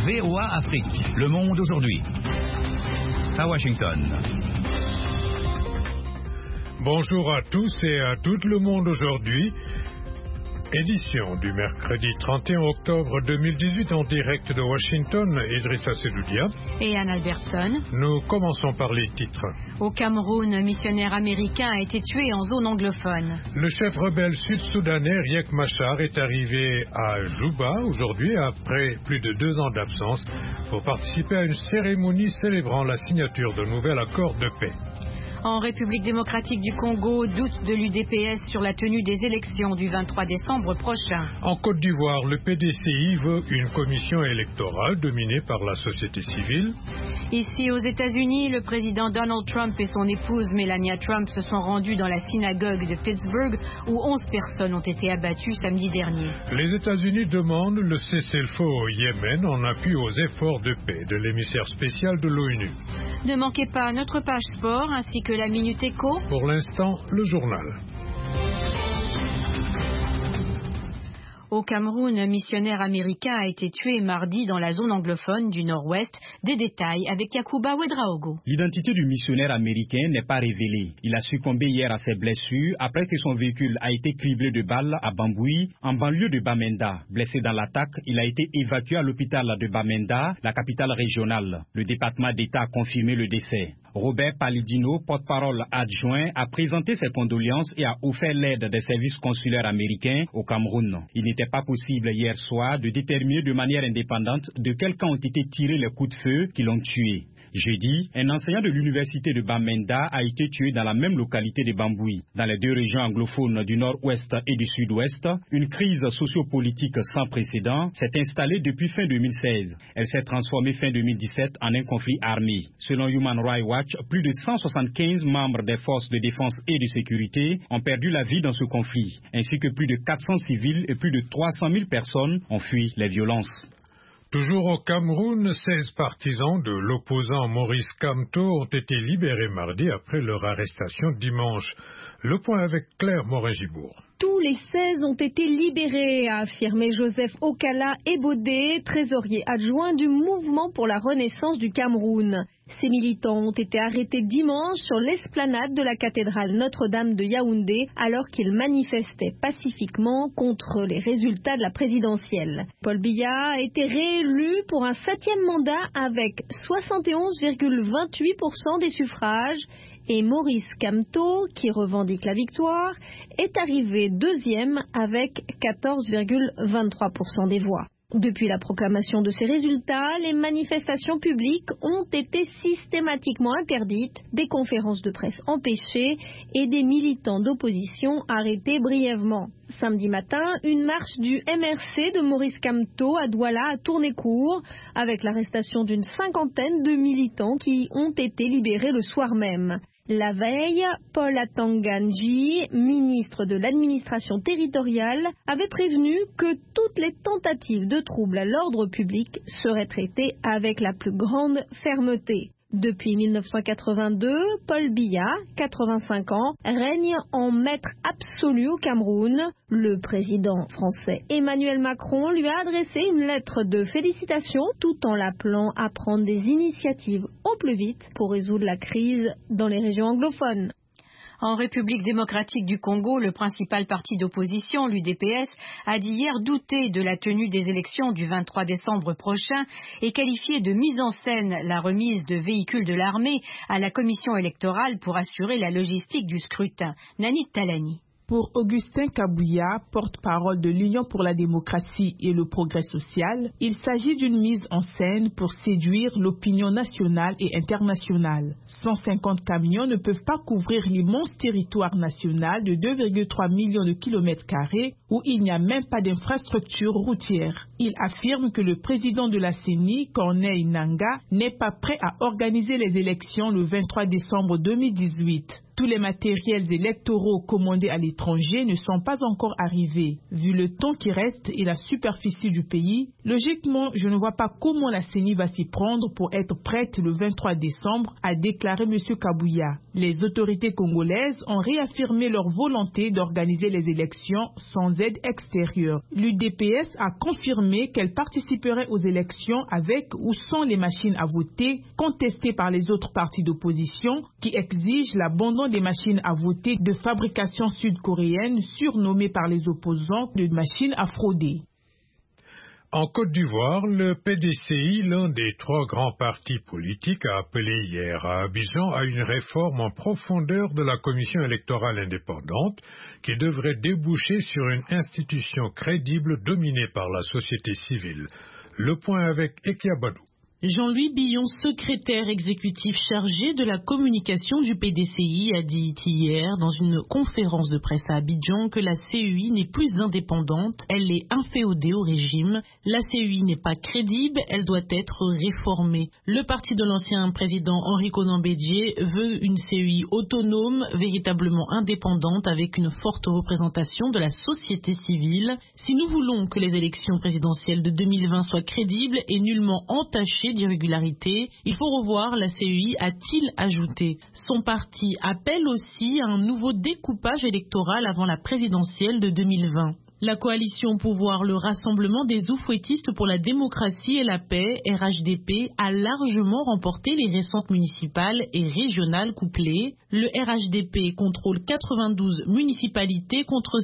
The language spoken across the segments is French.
VOA Afrique, le monde aujourd'hui. À Washington. Bonjour à tous et à tout le monde aujourd'hui. Édition du mercredi 31 octobre 2018 en direct de Washington, Idrissa Seloudia et Anne Albertson. Nous commençons par les titres. Au Cameroun, un missionnaire américain a été tué en zone anglophone. Le chef rebelle sud-soudanais Riek Machar est arrivé à Juba aujourd'hui après plus de 2 ans d'absence pour participer à une cérémonie célébrant la signature d'un nouvel accord de paix. En République démocratique du Congo, doute de l'UDPS sur la tenue des élections du 23 décembre prochain. En Côte d'Ivoire, le PDCI veut une commission électorale dominée par la société civile. Ici aux États-Unis, le président Donald Trump et son épouse Melania Trump se sont rendus dans la synagogue de Pittsburgh où 11 personnes ont été abattues samedi dernier. Les États-Unis demandent le cessez-le-feu au Yémen en appui aux efforts de paix de l'émissaire spécial de l'ONU. Ne manquez pas notre page sport ainsi que la Minute Éco. Pour l'instant, le journal. Au Cameroun, un missionnaire américain a été tué mardi dans la zone anglophone du nord-ouest. Des détails avec Yacouba Ouedraogo. L'identité du missionnaire américain n'est pas révélée. Il a succombé hier à ses blessures après que son véhicule a été criblé de balles à Bambouy, en banlieue de Bamenda. Blessé dans l'attaque, il a été évacué à l'hôpital de Bamenda, la capitale régionale. Le département d'État a confirmé le décès. Robert Palladino, porte-parole adjoint, a présenté ses condoléances et a offert l'aide des services consulaires américains au Cameroun. Il n'était pas possible hier soir de déterminer de manière indépendante de quel camp ont été tirés les coups de feu qui l'ont tué. Jeudi, un enseignant de l'université de Bamenda a été tué dans la même localité de Bambouy. Dans les 2 régions anglophones du nord-ouest et du sud-ouest, une crise sociopolitique sans précédent s'est installée depuis fin 2016. Elle s'est transformée fin 2017 en un conflit armé. Selon Human Rights Watch, plus de 175 membres des forces de défense et de sécurité ont perdu la vie dans ce conflit, ainsi que plus de 400 civils et plus de 300 000 personnes ont fui les violences. Toujours au Cameroun, 16 partisans de l'opposant Maurice Kamto ont été libérés mardi après leur arrestation dimanche. Le point avec Claire Morin-Gibourg. Tous les 16 ont été libérés, a affirmé Joseph Okala Ebodé, trésorier adjoint du Mouvement pour la Renaissance du Cameroun. Ces militants ont été arrêtés dimanche sur l'esplanade de la cathédrale Notre-Dame de Yaoundé alors qu'ils manifestaient pacifiquement contre les résultats de la présidentielle. Paul Biya a été réélu pour un 7e mandat avec 71,28% des suffrages. Et Maurice Kamto, qui revendique la victoire, est arrivé 2e avec 14,23% des voix. Depuis la proclamation de ces résultats, les manifestations publiques ont été systématiquement interdites, des conférences de presse empêchées et des militants d'opposition arrêtés brièvement. Samedi matin, une marche du MRC de Maurice Kamto à Douala a tourné court, avec l'arrestation d'une 50aine de militants qui ont été libérés le soir même. La veille, Paul Atanganji, ministre de l'administration territoriale, avait prévenu que toutes les tentatives de troubles à l'ordre public seraient traitées avec la plus grande fermeté. Depuis 1982, Paul Biya, 85 ans, règne en maître absolu au Cameroun. Le président français Emmanuel Macron lui a adressé une lettre de félicitations tout en l'appelant à prendre des initiatives au plus vite pour résoudre la crise dans les régions anglophones. En République démocratique du Congo, le principal parti d'opposition, l'UDPS, a dit hier douter de la tenue des élections du 23 décembre prochain et qualifié de mise en scène la remise de véhicules de l'armée à la commission électorale pour assurer la logistique du scrutin. Nanit Talani. Pour Augustin Kabouya, porte-parole de l'Union pour la démocratie et le progrès social, il s'agit d'une mise en scène pour séduire l'opinion nationale et internationale. 150 camions ne peuvent pas couvrir l'immense territoire national de 2,3 millions de kilomètres carrés où il n'y a même pas d'infrastructure routière. Il affirme que le président de la CENI, Corneille Nangaa, n'est pas prêt à organiser les élections le 23 décembre 2018. Tous les matériels électoraux commandés à l'étranger ne sont pas encore arrivés. Vu le temps qui reste et la superficie du pays, logiquement, je ne vois pas comment la CENI va s'y prendre pour être prête le 23 décembre, a déclaré M. Kabouya. Les autorités congolaises ont réaffirmé leur volonté d'organiser les élections sans aide extérieure. L'UDPS a confirmé qu'elle participerait aux élections avec ou sans les machines à voter, contestées par les autres partis d'opposition qui exigent l'abandon des machines à voter de fabrication sud-coréenne surnommées par les opposants de machines à frauder. En Côte d'Ivoire, le PDCI, l'un des 3 grands partis politiques, a appelé hier à Abidjan à une réforme en profondeur de la commission électorale indépendante qui devrait déboucher sur une institution crédible dominée par la société civile. Le point avec Ekia Badou. Jean-Louis Billon, secrétaire exécutif chargé de la communication du PDCI, a dit hier dans une conférence de presse à Abidjan que la CEI n'est plus indépendante, elle est inféodée au régime. La CEI n'est pas crédible, elle doit être réformée. Le parti de l'ancien président Henri Konan Bédié veut une CEI autonome, véritablement indépendante, avec une forte représentation de la société civile. Si nous voulons que les élections présidentielles de 2020 soient crédibles et nullement entachées d'irrégularité, il faut revoir la CEI, a-t-il ajouté. Son parti appelle aussi à un nouveau découpage électoral avant la présidentielle de 2020. La coalition au pouvoir, le Rassemblement des oufouettistes pour la démocratie et la paix, RHDP, a largement remporté les récentes municipales et régionales couplées. Le RHDP contrôle 92 municipalités contre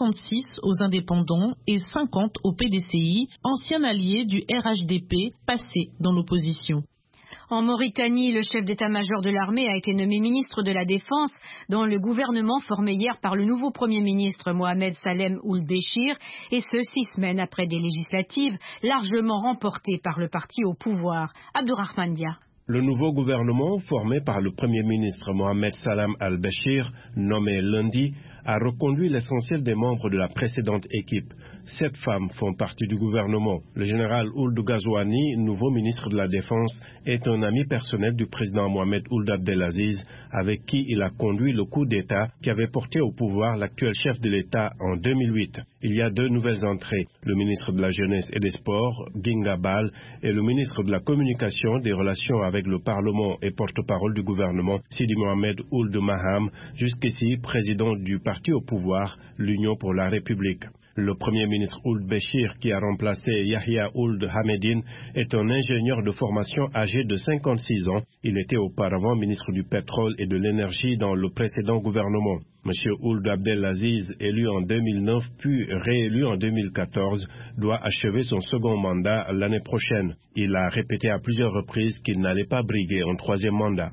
56 aux indépendants et 50 au PDCI, ancien allié du RHDP passé dans l'opposition. En Mauritanie, le chef d'état-major de l'armée a été nommé ministre de la Défense dans le gouvernement formé hier par le nouveau Premier ministre Mohamed Salem Ould Béchir, et ce 6 semaines après des législatives largement remportées par le parti au pouvoir. Abdourahmane Dia. Le nouveau gouvernement, formé par le Premier ministre Mohamed Salam al-Béchir, nommé lundi, a reconduit l'essentiel des membres de la précédente équipe. 7 femmes font partie du gouvernement. Le général Ould Ghazouani, nouveau ministre de la Défense, est un ami personnel du président Mohamed Ould Abdelaziz, avec qui il a conduit le coup d'État qui avait porté au pouvoir l'actuel chef de l'État en 2008. Il y a 2 nouvelles entrées, le ministre de la Jeunesse et des Sports, Ginga Bal, et le ministre de la Communication, des Relations avec le Parlement et porte-parole du gouvernement, Sidi Mohamed Ould Maham, jusqu'ici président du parti au pouvoir, l'Union pour la République. Le Premier ministre Ould Béchir, qui a remplacé Yahya Ould Hamedine, est un ingénieur de formation âgé de 56 ans. Il était auparavant ministre du pétrole et de l'énergie dans le précédent gouvernement. M. Ould Abdelaziz, élu en 2009 puis réélu en 2014, doit achever son second mandat l'année prochaine. Il a répété à plusieurs reprises qu'il n'allait pas briguer un 3e mandat.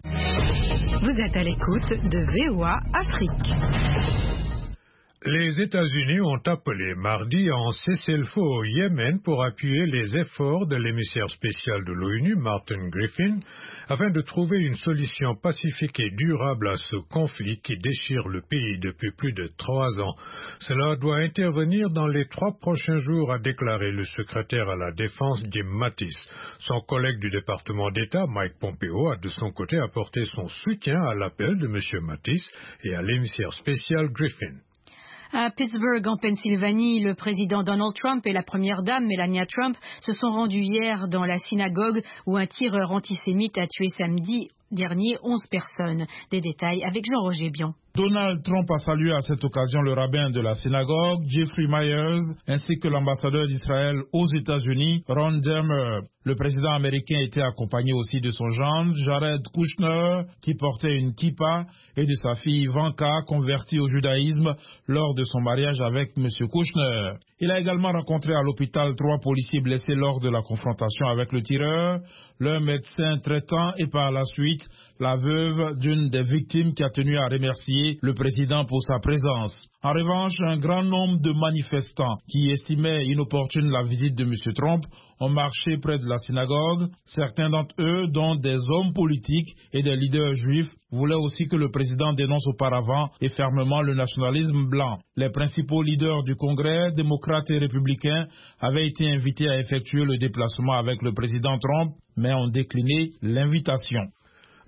Vous êtes à l'écoute de VOA Afrique. Les États-Unis ont appelé mardi à un cessez-le-feu au Yémen pour appuyer les efforts de l'émissaire spécial de l'ONU, Martin Griffin, afin de trouver une solution pacifique et durable à ce conflit qui déchire le pays depuis plus de 3 ans. Cela doit intervenir dans les 3 prochains jours, a déclaré le secrétaire à la Défense Jim Mattis. Son collègue du département d'État, Mike Pompeo, a de son côté apporté son soutien à l'appel de M. Mattis et à l'émissaire spécial Griffin. À Pittsburgh, en Pennsylvanie, le président Donald Trump et la première dame Melania Trump se sont rendus hier dans la synagogue où un tireur antisémite a tué samedi dernier 11 personnes. Des détails avec Jean-Roger Bion. Donald Trump a salué à cette occasion le rabbin de la synagogue, Jeffrey Myers, ainsi que l'ambassadeur d'Israël aux États-Unis, Ron Dermer. Le président américain était accompagné aussi de son gendre, Jared Kushner, qui portait une kippa, et de sa fille Ivanka, convertie au judaïsme lors de son mariage avec M. Kushner. Il a également rencontré à l'hôpital 3 policiers blessés lors de la confrontation avec le tireur, le médecin traitant et par la suite la veuve d'une des victimes qui a tenu à remercier le président pour sa présence. En revanche, un grand nombre de manifestants qui estimaient inopportune la visite de M. Trump ont marché près de la synagogue. Certains d'entre eux, dont des hommes politiques et des leaders juifs, voulaient aussi que le président dénonce auparavant et fermement le nationalisme blanc. Les principaux leaders du Congrès, démocrates et républicains, avaient été invités à effectuer le déplacement avec le président Trump, mais ont décliné l'invitation.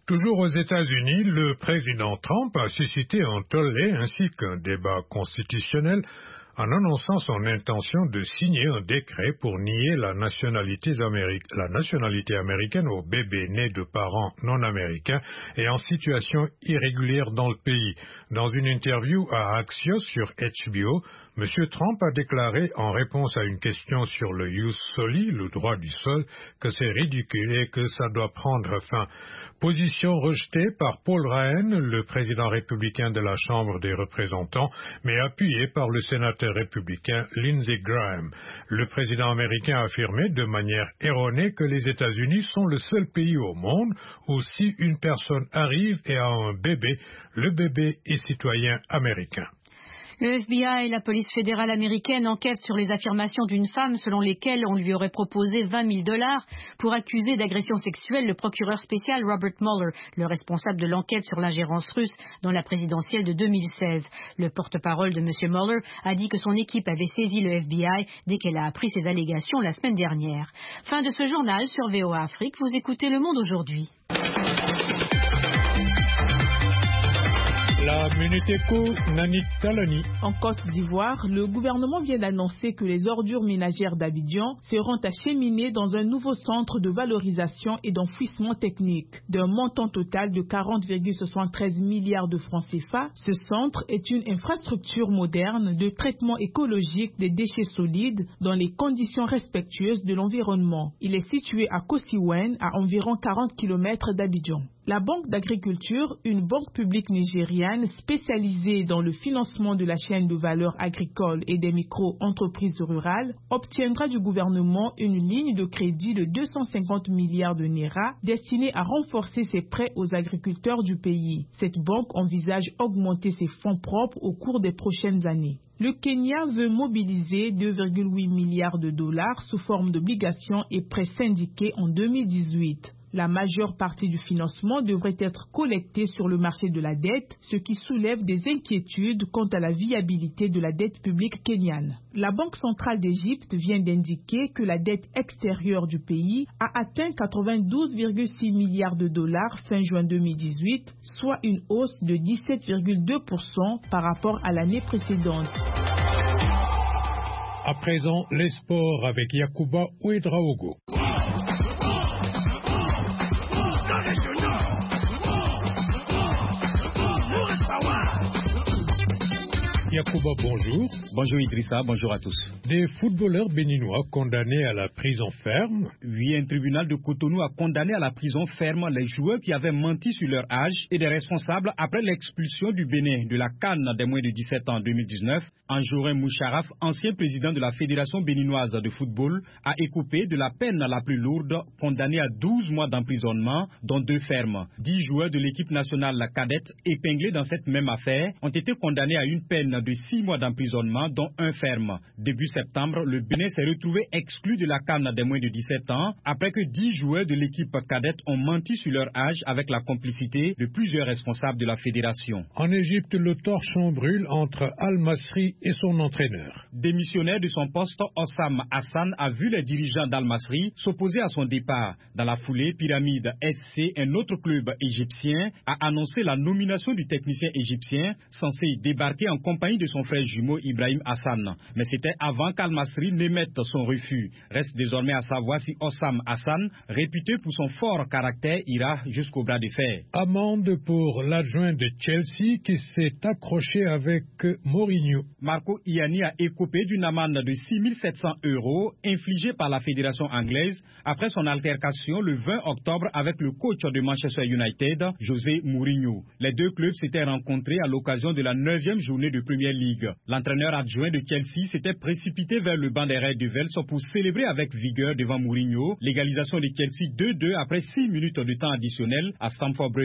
Toujours aux États-Unis, le président Trump a suscité un tollé ainsi qu'un débat constitutionnel en annonçant son intention de signer un décret pour nier la nationalité américaine aux bébés nés de parents non américains et en situation irrégulière dans le pays. Dans une interview à Axios sur HBO, M. Trump a déclaré en réponse à une question sur le ius soli, le droit du sol, que c'est ridicule et que ça doit prendre fin. Position rejetée par Paul Ryan, le président républicain de la Chambre des représentants, mais appuyée par le sénateur républicain Lindsey Graham. Le président américain a affirmé de manière erronée que les États-Unis sont le seul pays au monde où si une personne arrive et a un bébé, le bébé est citoyen américain. Le FBI et la police fédérale américaine enquêtent sur les affirmations d'une femme selon lesquelles on lui aurait proposé $20 000 pour accuser d'agression sexuelle le procureur spécial Robert Mueller, le responsable de l'enquête sur l'ingérence russe dans la présidentielle de 2016. Le porte-parole de M. Mueller a dit que son équipe avait saisi le FBI dès qu'elle a appris ces allégations la semaine dernière. Fin de ce journal sur VOA Afrique. Vous écoutez Le Monde aujourd'hui. La Minute Éco, Nanik Talani. En Côte d'Ivoire, le gouvernement vient d'annoncer que les ordures ménagères d'Abidjan seront acheminées dans un nouveau centre de valorisation et d'enfouissement technique. D'un montant total de 40,73 milliards de francs CFA, ce centre est une infrastructure moderne de traitement écologique des déchets solides dans les conditions respectueuses de l'environnement. Il est situé à Kosiwen, à environ 40 km d'Abidjan. La Banque d'agriculture, une banque publique nigériane spécialisée dans le financement de la chaîne de valeur agricole et des micro-entreprises rurales, obtiendra du gouvernement une ligne de crédit de 250 milliards de naira destinée à renforcer ses prêts aux agriculteurs du pays. Cette banque envisage augmenter ses fonds propres au cours des prochaines années. Le Kenya veut mobiliser 2,8 milliards de dollars sous forme d'obligations et prêts syndiqués en 2018. La majeure partie du financement devrait être collectée sur le marché de la dette, ce qui soulève des inquiétudes quant à la viabilité de la dette publique kenyane. La Banque centrale d'Égypte vient d'indiquer que la dette extérieure du pays a atteint 92,6 milliards de dollars fin juin 2018, soit une hausse de 17,2% par rapport à l'année précédente. À présent, les sports avec Yacouba Ouedraogo. Yacouba, bonjour. Bonjour Idrissa, bonjour à tous. Des footballeurs béninois condamnés à la prison ferme. Oui, un tribunal de Cotonou a condamné à la prison ferme les joueurs qui avaient menti sur leur âge et des responsables après l'expulsion du Bénin de la CAN des moins de 17 ans en 2019. Anjorin Moucharaf, ancien président de la Fédération béninoise de football, a écopé de la peine la plus lourde, condamné à 12 mois d'emprisonnement, dont 2 fermes. 10 joueurs de l'équipe nationale cadette, épinglés dans cette même affaire, ont été condamnés à une peine de 6 mois d'emprisonnement, dont 1 ferme. Début septembre, le Bénin s'est retrouvé exclu de la CAN des moins de 17 ans, après que 10 joueurs de l'équipe cadette ont menti sur leur âge avec la complicité de plusieurs responsables de la fédération. En Égypte, le torchon brûle entre Al-Masri et son entraîneur. Démissionnaire de son poste, Hossam Hassan a vu les dirigeants d'Al-Masri s'opposer à son départ. Dans la foulée, Pyramide SC, un autre club égyptien, a annoncé la nomination du technicien égyptien censé y débarquer en compagnie de son frère jumeau Ibrahim Hassan. Mais c'était avant qu'Al-Masri n'émette son refus. Reste désormais à savoir si Hossam Hassan, réputé pour son fort caractère, ira jusqu'au bras de fer. Amende pour l'adjoint de Chelsea qui s'est accroché avec Mourinho. Marco Ianni a écopé d'une amende de 6 700 € infligée par la fédération anglaise après son altercation le 20 octobre avec le coach de Manchester United, José Mourinho. Les deux clubs s'étaient rencontrés à l'occasion de la 9e journée de Premier League. L'entraîneur adjoint de Chelsea s'était précipité vers le banc d'arrêt de Vels pour célébrer avec vigueur devant Mourinho l'égalisation de Chelsea 2-2 après 6 minutes de temps additionnel à Stamford Bridge.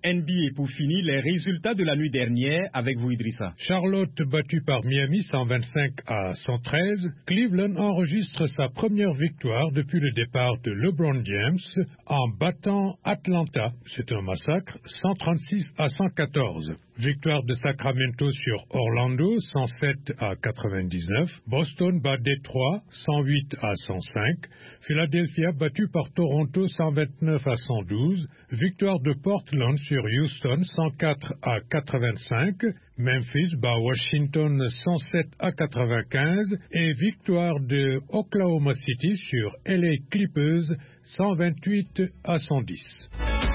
NBA pour finir, les résultats de la nuit dernière avec vous Idrissa. Charlotte battue par Miami 125-113. Cleveland enregistre sa première victoire depuis le départ de LeBron James en battant Atlanta. C'est un massacre 136-114. Victoire de Sacramento sur Orlando 107-99. Boston bat Détroit 108-105. Philadelphia battue par Toronto 129-112. Victoire de Portland sur Houston 104-85. Memphis bat Washington 107-95 et victoire de Oklahoma City sur LA Clippers 128-110.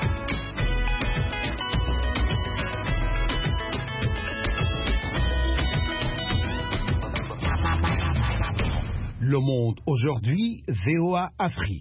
Le Monde aujourd'hui, VOA Afrique.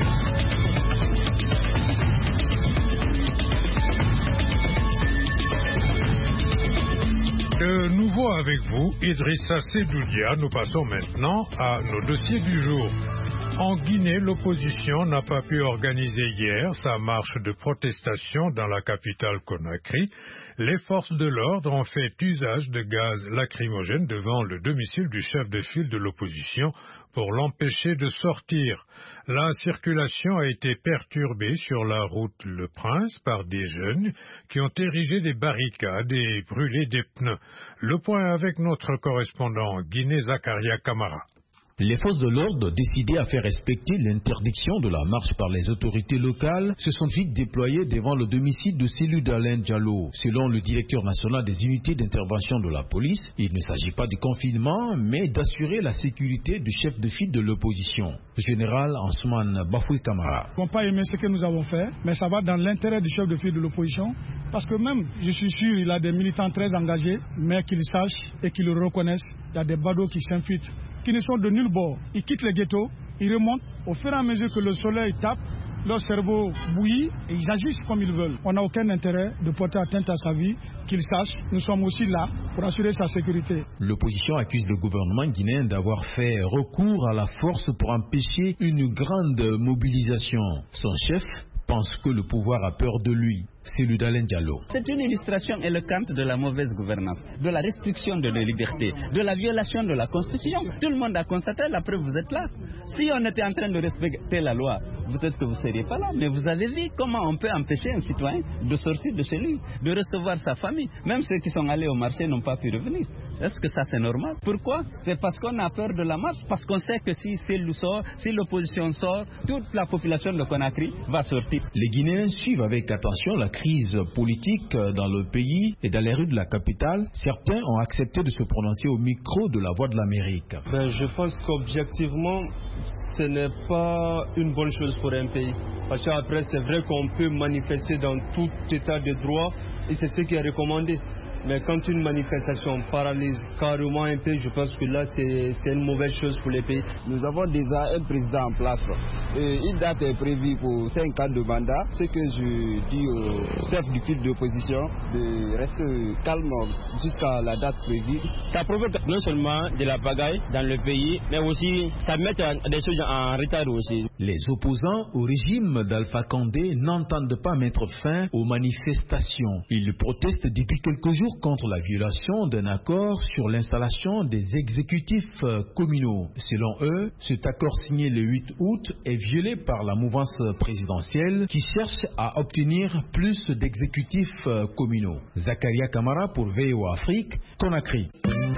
De nouveau avec vous, Idrissa Sedoudia. Nous passons maintenant à nos dossiers du jour. En Guinée, l'opposition n'a pas pu organiser hier sa marche de protestation dans la capitale Conakry. Les forces de l'ordre ont fait usage de gaz lacrymogène devant le domicile du chef de file de l'opposition pour l'empêcher de sortir. La circulation a été perturbée sur la route Le Prince par des jeunes qui ont érigé des barricades et brûlé des pneus. Le point avec notre correspondant en Guinée, Zakaria Kamara. Les forces de l'ordre, décidées à faire respecter l'interdiction de la marche par les autorités locales, se sont vite déployées devant le domicile de Cellou Dalein Diallo. Selon le directeur national des unités d'intervention de la police, il ne s'agit pas de confinement, mais d'assurer la sécurité du chef de file de l'opposition, général Ansoumane Bafoué Camara. Ils n'ont pas aimé ce que nous avons fait, mais ça va dans l'intérêt du chef de file de l'opposition, parce que même, je suis sûr, il a des militants très engagés, mais qu'ils sachent et qu'ils le reconnaissent, il y a des badauds qui s'infiltrent, qui ne sont de nul bord. Ils quittent les ghettos, ils remontent. Au fur et à mesure que le soleil tape, leur cerveau bouillit et ils agissent comme ils veulent. On n'a aucun intérêt de porter atteinte à sa vie, qu'ils sachent. Nous sommes aussi là pour assurer sa sécurité. L'opposition accuse le gouvernement guinéen d'avoir fait recours à la force pour empêcher une grande mobilisation. Son chef pense que le pouvoir a peur de lui. Cellou Dalein Diallo. C'est une illustration éloquente de la mauvaise gouvernance, de la restriction de nos libertés, de la violation de la Constitution. Tout le monde a constaté, la preuve, vous êtes là. Si on était en train de respecter la loi, peut-être que vous ne seriez pas là, mais vous avez vu comment on peut empêcher un citoyen de sortir de chez lui, de recevoir sa famille. Même ceux qui sont allés au marché n'ont pas pu revenir. Est-ce que ça c'est normal? Pourquoi? C'est parce qu'on a peur de la marche, parce qu'on sait que si Cellou sort, si l'opposition sort, toute la population de Conakry va sortir. Les Guinéens suivent avec attention la crise politique dans le pays et dans les rues de la capitale. Certains ont accepté de se prononcer au micro de la Voix de l'Amérique. Je pense qu'objectivement, ce n'est pas une bonne chose pour un pays. Parce qu'après, c'est vrai qu'on peut manifester dans tout état de droit et c'est ce qui est recommandé. Mais quand une manifestation paralyse carrément un pays, je pense que là, c'est une mauvaise chose pour les pays. Nous avons déjà un président en place. Et une date est prévue pour 5 ans de mandat. Ce que je dis au chef du fil d'opposition, de rester calme jusqu'à la date prévue. Ça provoque non seulement de la pagaille dans le pays, mais aussi ça met des choses en retard aussi. Les opposants au régime d'Alpha Condé n'entendent pas mettre fin aux manifestations. Ils protestent depuis quelques jours contre la violation d'un accord sur l'installation des exécutifs communaux. Selon eux, cet accord signé le 8 août est violé par la mouvance présidentielle qui cherche à obtenir plus d'exécutifs communaux. Zakaria Kamara pour VOA Afrique, Conakry.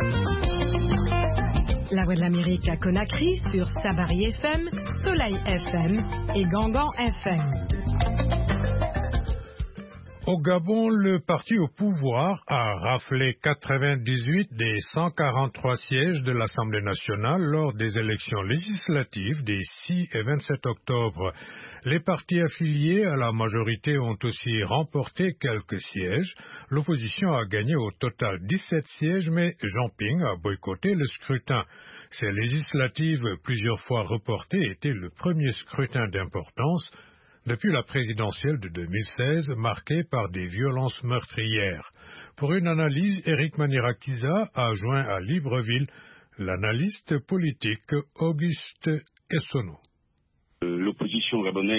La Voix de l'Amérique à Conakry sur Sabari FM, Soleil FM et Gangan FM. Au Gabon, le parti au pouvoir a raflé 98 des 143 sièges de l'Assemblée nationale lors des élections législatives des 6 et 27 octobre. Les partis affiliés à la majorité ont aussi remporté quelques sièges. L'opposition a gagné au total 17 sièges, mais Jean Ping a boycotté le scrutin. Ces législatives, plusieurs fois reportées, étaient le premier scrutin d'importance depuis la présidentielle de 2016, marquée par des violences meurtrières. Pour une analyse, Éric Manirakiza a joint à Libreville l'analyste politique Auguste Essonneau. L'opposition gabonaise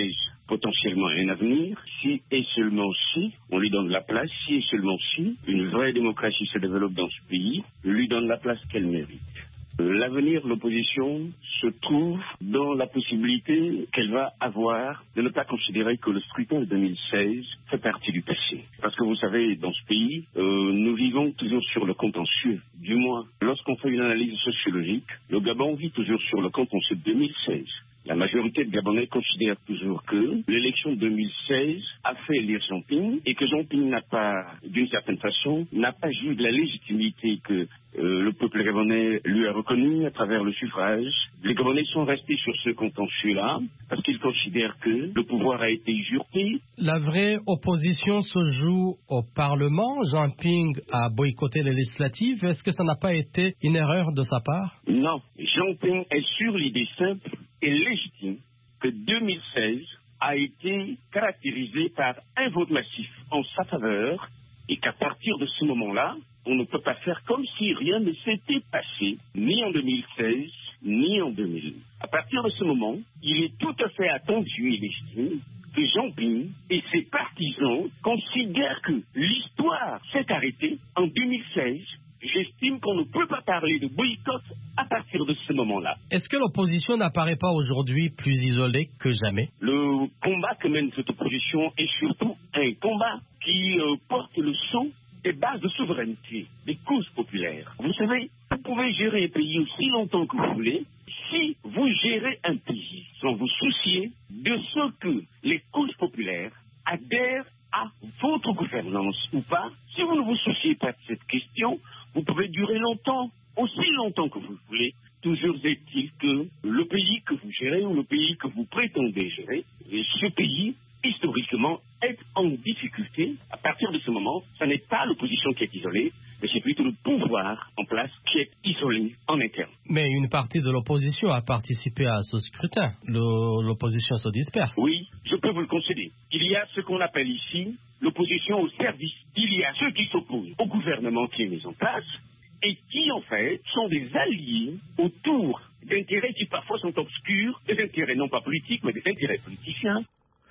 potentiellement un avenir si et seulement si on lui donne la place, si et seulement si une vraie démocratie se développe dans ce pays, lui donne la place qu'elle mérite. L'avenir de l'opposition se trouve dans la possibilité qu'elle va avoir de ne pas considérer que le scrutin de 2016 fait partie du passé. Parce que vous savez, dans ce pays, nous vivons toujours sur le contentieux. Du moins, lorsqu'on fait une analyse sociologique, le Gabon vit toujours sur le contentieux de 2016. La majorité de Gabonais considère toujours que l'élection de 2016 a fait élire Jean Ping et que Jean Ping n'a pas, d'une certaine façon, n'a pas joué de la légitimité que le peuple gabonais lui a reconnue à travers le suffrage. Les Gabonais sont restés sur ce contentieux-là parce qu'ils considèrent que le pouvoir a été usurpé. La vraie opposition se joue au Parlement. Jean Ping a boycotté les législatives. Est-ce que ça n'a pas été une erreur de sa part? Non. Jean Ping est sur l'idée simple et légitime que 2016 a été caractérisé par un vote massif en sa faveur et qu'à partir de ce moment-là, on ne peut pas faire comme si rien ne s'était passé, ni en 2016, ni en 2000. À partir de ce moment, il est tout à fait attendu et légitime que Jean Ping et ses partisans considèrent que l'histoire s'est arrêtée en 2016. J'estime qu'on ne peut pas parler de boycott à partir de ce moment-là. Est-ce que l'opposition n'apparaît pas aujourd'hui plus isolée que jamais? Le combat que mène cette opposition est surtout un combat qui porte le son des bases de souveraineté, des causes populaires. Vous savez, vous pouvez gérer un pays aussi longtemps que vous voulez si vous gérez un pays sans vous soucier de ce que les causes populaires adhèrent à votre gouvernance ou pas. Si vous ne vous souciez pas de cette question, vous pouvez durer longtemps, aussi longtemps que vous voulez. Toujours est-il que le pays que vous gérez ou le pays que vous prétendez gérer, ce pays, historiquement, est en difficulté. À partir de ce moment, ce n'est pas l'opposition qui est isolée, mais c'est plutôt le pouvoir en place qui est isolé en interne. Mais une partie de l'opposition a participé à ce scrutin. L'opposition se disperse. Oui, je peux vous le concéder. Il y a ce qu'on appelle ici l'opposition au service. Il y a ceux qui s'opposent au gouvernement qui est mis en place et qui, en fait, sont des alliés autour d'intérêts qui parfois sont obscurs, des intérêts non pas politiques, mais des intérêts politiciens.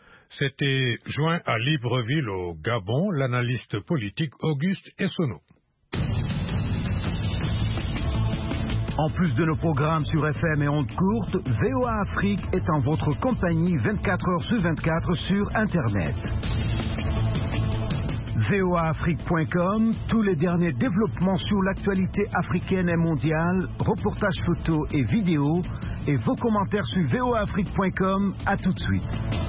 C'était joint à Libreville au Gabon l'analyste politique Auguste Essonneau. En plus de nos programmes sur FM et ondes courtes, VOA Afrique est en votre compagnie 24 heures sur 24 sur Internet. voaafrique.com, tous les derniers développements sur l'actualité africaine et mondiale, reportages photos et vidéos, et vos commentaires sur voaafrique.com. À tout de suite.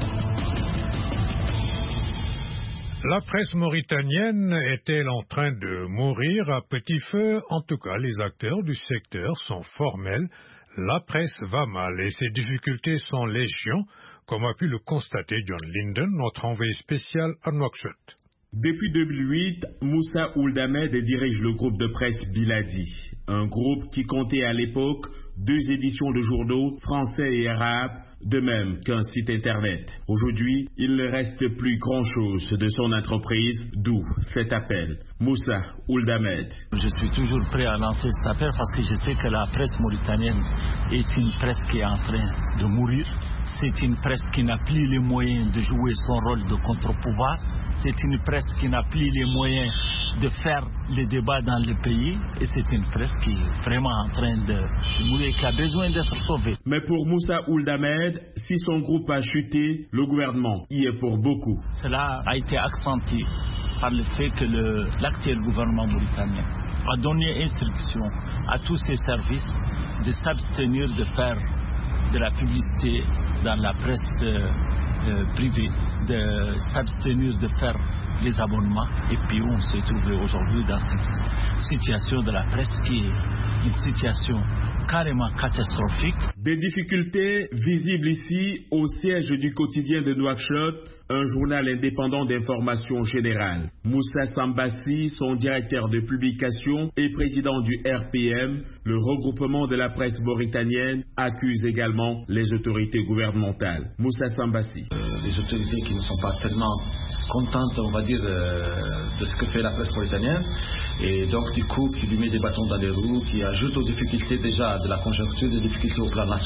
La presse mauritanienne est-elle en train de mourir à petit feu? En tout cas, les acteurs du secteur sont formels. La presse va mal et ses difficultés sont légion, comme a pu le constater John Linden, notre envoyé spécial à Nouakchott. Depuis 2008, Moussa Ould Ahmed dirige le groupe de presse Biladi, un groupe qui comptait à l'époque 2 éditions de journaux français et arabes, de même qu'un site internet. Aujourd'hui, il ne reste plus grand-chose de son entreprise, d'où cet appel. Moussa Ould Ahmed. Je suis toujours prêt à lancer cet appel parce que je sais que la presse mauritanienne est une presse qui est en train de mourir. C'est une presse qui n'a plus les moyens de jouer son rôle de contre-pouvoir. C'est une presse qui n'a plus les moyens de faire les débats dans le pays. Et c'est une presse qui est vraiment en train de mourir, qui a besoin d'être sauvée. Mais pour Moussa Ould Ahmed, si son groupe a chuté, le gouvernement y est pour beaucoup. Cela a été accentué par le fait que l'actuel gouvernement mauritanien a donné instruction à tous ses services de s'abstenir de faire de la publicité dans la presse privée, de s'abstenir de faire les abonnements. Et puis on s'est trouvé aujourd'hui dans cette situation de la presse qui est une situation carrément catastrophique. Des difficultés visibles ici au siège du quotidien de Nouakchott, un journal indépendant d'information générale. Moussa Sambassi, son directeur de publication et président du RPM, le regroupement de la presse mauritanienne, accuse également les autorités gouvernementales. Moussa Sambassi. Les autorités qui ne sont pas tellement contentes, on va dire, de ce que fait la presse mauritanienne, et donc du coup qui lui met des bâtons dans les roues, qui ajoute aux difficultés déjà de la conjoncture, des difficultés au plan national.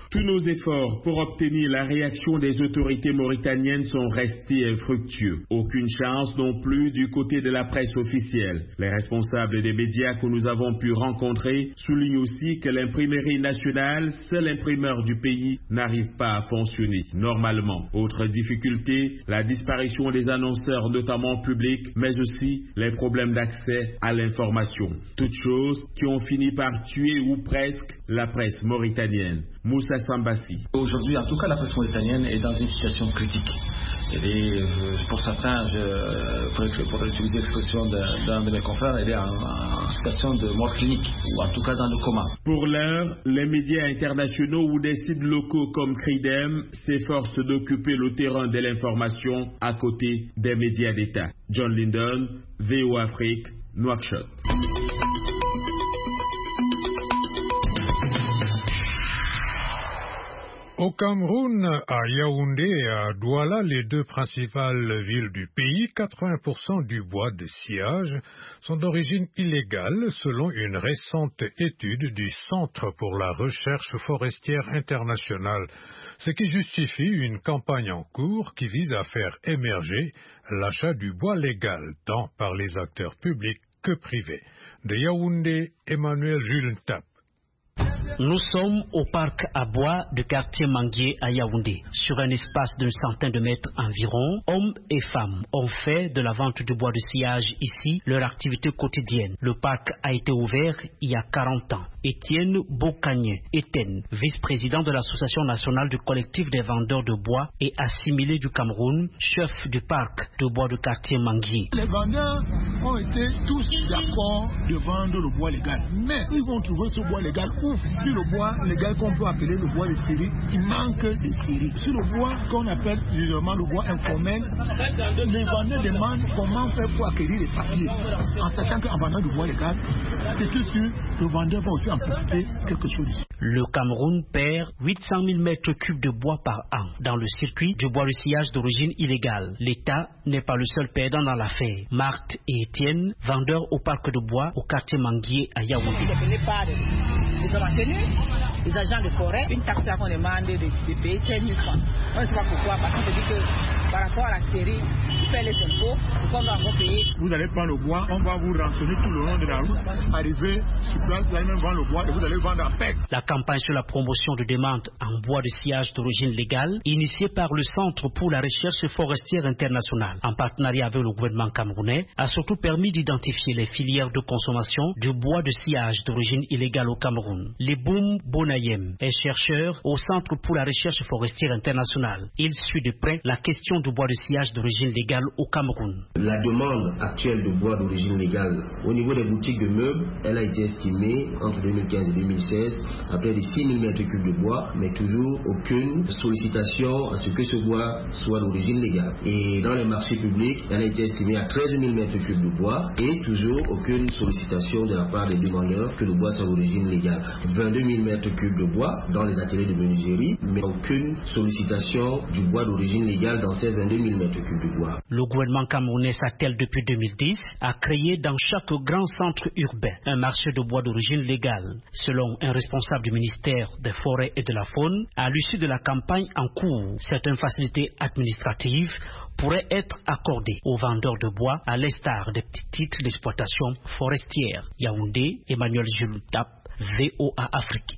Tous nos efforts pour obtenir la réaction des autorités mauritaniennes sont restés infructueux. Aucune chance non plus du côté de la presse officielle. Les responsables des médias que nous avons pu rencontrer soulignent aussi que l'imprimerie nationale, seul imprimeur du pays, n'arrive pas à fonctionner normalement. Autre difficulté, la disparition des annonceurs, notamment publics, mais aussi les problèmes d'accès à l'information. Toutes choses qui ont fini par tuer ou presque la presse mauritanienne. Moussa Sambassi. Aujourd'hui, en tout cas, la presse mauritanienne est dans une situation critique. Et pour certains, pour utiliser l'expression d'un de mes confrères, elle est en situation de mort clinique, ou en tout cas dans le coma. Pour l'heure, les médias internationaux ou des sites locaux comme Cridem s'efforcent d'occuper le terrain de l'information à côté des médias d'État. John Lyndon, VOA Afrique, Nouakchott. Au Cameroun, à Yaoundé et à Douala, les deux principales villes du pays, 80% du bois de sciage sont d'origine illégale selon une récente étude du Centre pour la recherche forestière internationale, ce qui justifie une campagne en cours qui vise à faire émerger l'achat du bois légal, tant par les acteurs publics que privés. De Yaoundé, Emmanuel Jules Ntap. Nous sommes au parc à bois du quartier Manguier à Yaoundé. Sur un espace d'une centaine de mètres environ, hommes et femmes ont fait de la vente du bois de sciage ici leur activité quotidienne. Le parc a été ouvert il y a 40 ans. Étienne Bocagné, vice-président de l'Association nationale du collectif des vendeurs de bois et assimilés du Cameroun, chef du parc de bois du quartier Manguier. Les vendeurs ont été tous d'accord de vendre le bois légal. Mais ils vont trouver ce bois légal où? Sur le bois légal qu'on peut appeler le bois de série, il manque de série. Sur le bois qu'on appelle justement le bois informel, les vendeurs demandent comment faire pour acquérir les papiers. En sachant qu'en vendant du bois légal, c'est tout sûr, le vendeur va aussi en profiter quelque chose. Le Cameroun perd 800 000 mètres cubes de bois par an dans le circuit du bois de sciage d'origine illégale. L'État n'est pas le seul perdant dans l'affaire. Marthe et Étienne, vendeurs au parc de bois au quartier Manguier à Yaoundé. Ils ont maintenu les agents de forêt, une taxe qu'on demande de payer 5 000 francs. On ne sait pas pourquoi, parce qu'on se dit que par rapport à la série, ils paient les impôts, pourquoi on doit encore payer. Vous allez prendre le bois, on va vous rançonner tout le long de la route, arriver sur place, vous allez même vendre le bois et vous allez vendre à perte. La campagne sur la promotion de demande en bois de sciage d'origine légale, initiée par le Centre pour la recherche forestière internationale, en partenariat avec le gouvernement camerounais, a surtout permis d'identifier les filières de consommation du bois de sciage d'origine illégale au Cameroun. Leboum Bonayem est chercheur au Centre pour la recherche forestière internationale. Il suit de près la question du bois de sciage d'origine légale au Cameroun. La demande actuelle de bois d'origine légale au niveau des boutiques de meubles, elle a été estimée entre 2015 et 2016 à près de 6 000 mètres cubes de bois, mais toujours aucune sollicitation à ce que ce bois soit d'origine légale. Et dans les marchés publics, elle a été estimée à 13 000 mètres cubes de bois et toujours aucune sollicitation de la part des demandeurs que le bois soit d'origine légale. 22 000 mètres cubes de bois dans les ateliers de menuiserie, mais aucune sollicitation du bois d'origine légale dans ces 22 000 mètres cubes de bois. Le gouvernement camerounais s'attelle depuis 2010 à créer dans chaque grand centre urbain un marché de bois d'origine légale. Selon un responsable du ministère des Forêts et de la Faune, à l'issue de la campagne en cours, certaines facilités administratives pourraient être accordées aux vendeurs de bois à l'instar des petits titres d'exploitation forestière. Yaoundé, Emmanuel Jules Ntap, VOA Afrique.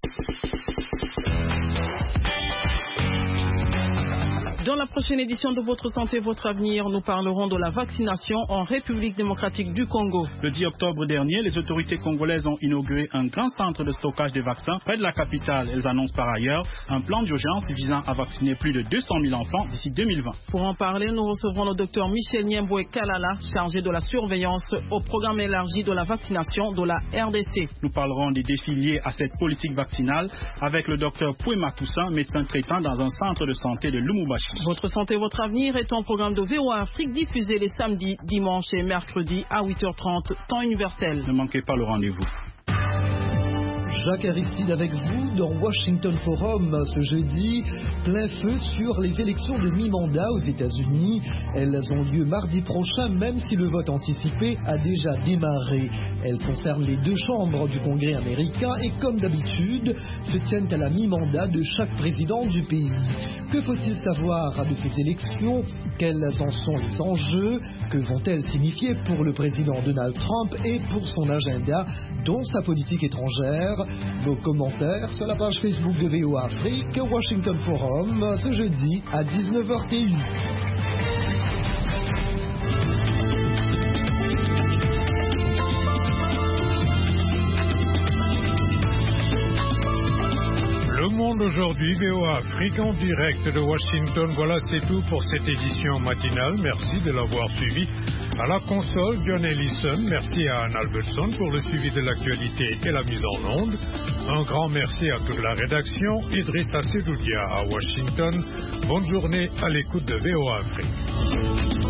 Dans la prochaine édition de Votre Santé, Votre Avenir, nous parlerons de la vaccination en République démocratique du Congo. Le 10 octobre dernier, les autorités congolaises ont inauguré un grand centre de stockage de vaccins près de la capitale. Elles annoncent par ailleurs un plan d'urgence visant à vacciner plus de 200 000 enfants d'ici 2020. Pour en parler, nous recevrons le docteur Michel Niemboué Kalala, chargé de la surveillance au programme élargi de la vaccination de la RDC. Nous parlerons des défis liés à cette politique vaccinale avec le docteur Pouema Toussaint, médecin traitant dans un centre de santé de Lumumbashi. Votre santé, votre avenir est un programme de VOA Afrique diffusé les samedis, dimanches et mercredis à 8h30, temps universel. Ne manquez pas le rendez-vous. Jacques Aristide avec vous dans Washington Forum ce jeudi. Plein feu sur les élections de mi-mandat aux États-Unis. Elles ont lieu mardi prochain, même si le vote anticipé a déjà démarré. Elles concernent les deux chambres du Congrès américain et, comme d'habitude, se tiennent à la mi-mandat de chaque président du pays. Que faut-il savoir de ces élections? Quels en sont les enjeux? Que vont-elles signifier pour le président Donald Trump et pour son agenda, dont sa politique étrangère? Vos commentaires sur la page Facebook de VOA Afrique, Washington Forum, ce jeudi à 19h TU. Le Monde aujourd'hui, VOA Afrique en direct de Washington. Voilà, c'est tout pour cette édition matinale. Merci de l'avoir suivi. À la console, John Ellison. Merci à Anne Albertson pour le suivi de l'actualité et la mise en onde. Un grand merci à toute la rédaction. Idrissa Sedoudia à Washington. Bonne journée à l'écoute de VOA Afrique.